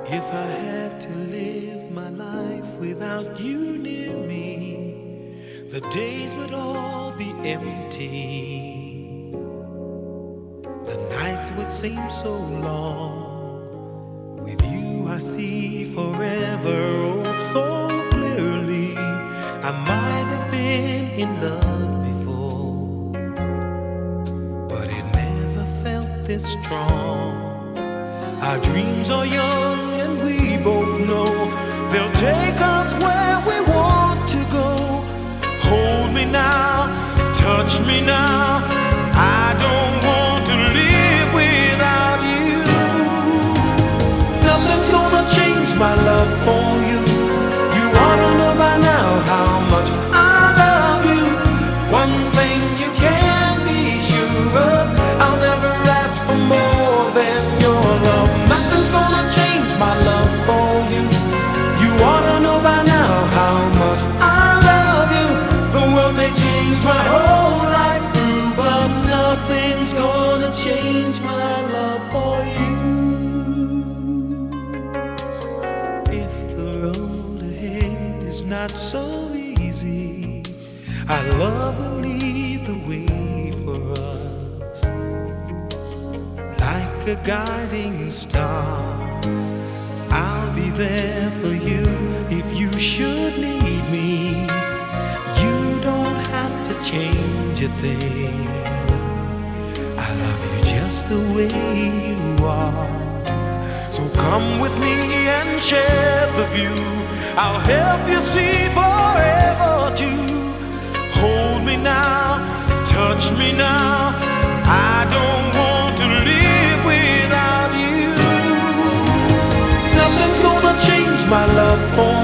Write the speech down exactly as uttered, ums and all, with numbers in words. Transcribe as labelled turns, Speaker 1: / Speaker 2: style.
Speaker 1: If I had to live my life without you near me, the days would all be empty. The nights would seem so long. With you I see forever oh so clearly. I might have been in love before, but it never felt this strong. Our dreams are young and we both know they'll take us where we want to go. Hold me now, touch me now. I don't want to live without you. Nothing's gonna change my love for you. You ought to know by now how much I love you. One thing you can be sure of, I'll never ask for more than your love. Nothing's gonna change my love for you. You ought to know by now how much I love you. The world may change my whole life through, but nothing's gonna change my love for you. If the road ahead is not so easy, our love will lead the way for us. Like a guiding star, I'll be there for you if you should need me. You don't have to change a thing. I love you just the way you are. So come with me and share the view. I'll help you see forever too. Hold me now, touch me now. I don't want to live without you. Nothing's gonna change my love for